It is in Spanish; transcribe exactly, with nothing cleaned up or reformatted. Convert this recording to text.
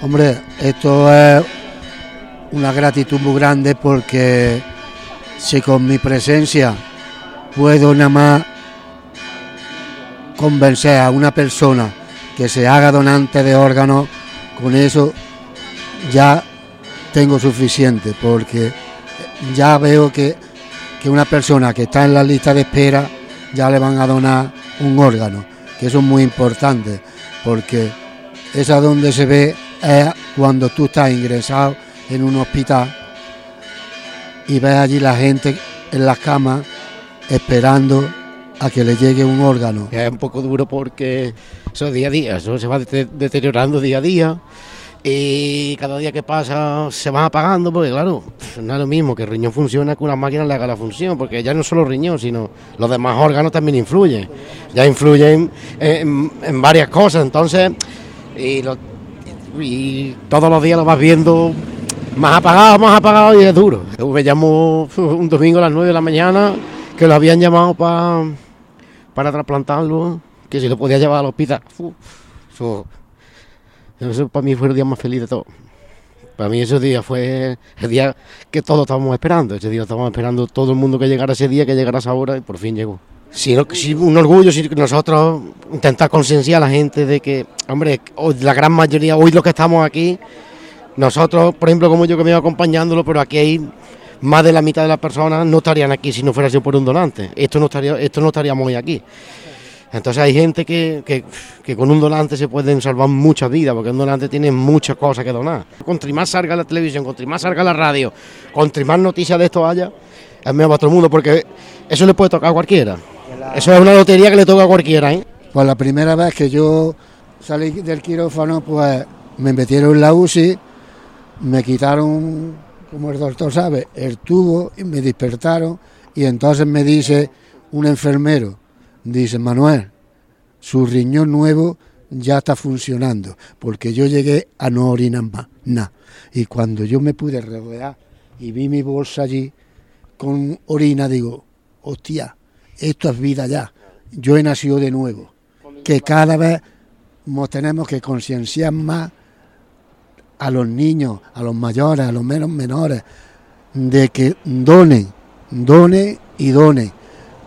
Hombre, esto es una gratitud muy grande porque si con mi presencia puedo nada más convencer a una persona que se haga donante de órganos, con eso ya tengo suficiente, porque ya veo que, que una persona que está en la lista de espera ya le van a donar un órgano, que eso es muy importante, porque esa donde se ve es cuando tú estás ingresado en un hospital y ves allí la gente en las camas esperando a que le llegue un órgano. Es un poco duro porque eso día a día, eso se va deteriorando día a día y cada día que pasa se van apagando, porque claro, no es lo mismo que el riñón funciona que una máquina le haga la función, porque ya no solo el riñón, sino los demás órganos también influyen, ya influyen en, en varias cosas, entonces y, lo, y todos los días lo vas viendo más apagado, más apagado y es duro. Me llamó un domingo a las nueve de la mañana que lo habían llamado para para trasplantarlo, que si lo podía llevar al hospital. Uf, eso, eso para mí fue el día más feliz de todo. Para mí ese día fue el día que todos estábamos esperando. Ese día estábamos esperando todo el mundo que llegara ese día, que llegara esa hora, y por fin llegó. Si, no, si un orgullo, si nosotros intentar concienciar a la gente de que, hombre, hoy, la gran mayoría, hoy los que estamos aquí, nosotros, por ejemplo, como yo que me iba acompañándolo, pero aquí hay más de la mitad de las personas no estarían aquí si no fuera por un donante. Esto no estaría, esto no estaríamos hoy aquí. Entonces hay gente que, que, que con un donante se pueden salvar muchas vidas, porque un donante tiene muchas cosas que donar. Contra más salga la televisión, contra más salga la radio, contra más noticias de esto haya, es mejor para todo el mundo, porque eso le puede tocar a cualquiera. Eso es una lotería que le toca a cualquiera, ¿eh? Pues la primera vez que yo salí del quirófano, pues me metieron en la U C I, me quitaron, como el doctor sabe, el tubo y me despertaron, y entonces me dice un enfermero, dice: Manuel, su riñón nuevo ya está funcionando, porque yo llegué a no orinar más, nada. Y cuando yo me pude rodear y vi mi bolsa allí con orina, digo: hostia, esto es vida ya, yo he nacido de nuevo. Que cada vez nos tenemos que concienciar más a los niños, a los mayores, a los menos menores, de que donen, donen y donen.